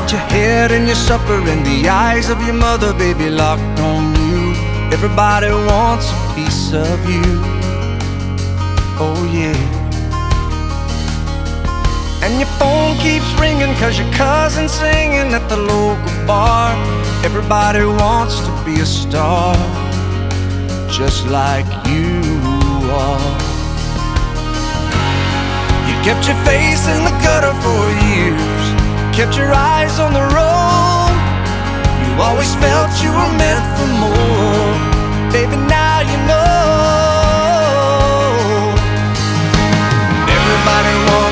your head and your supper and the eyes of your mother, baby, locked on you. Everybody wants a piece of you. Oh yeah. And your phone keeps ringing 'cause your cousin's singing at the local bar. Everybody wants to be a star, just like you are. You kept your face in the gutter for years, kept your eyes on the road. You always felt you were meant for more. Baby, now you know. Everybody wants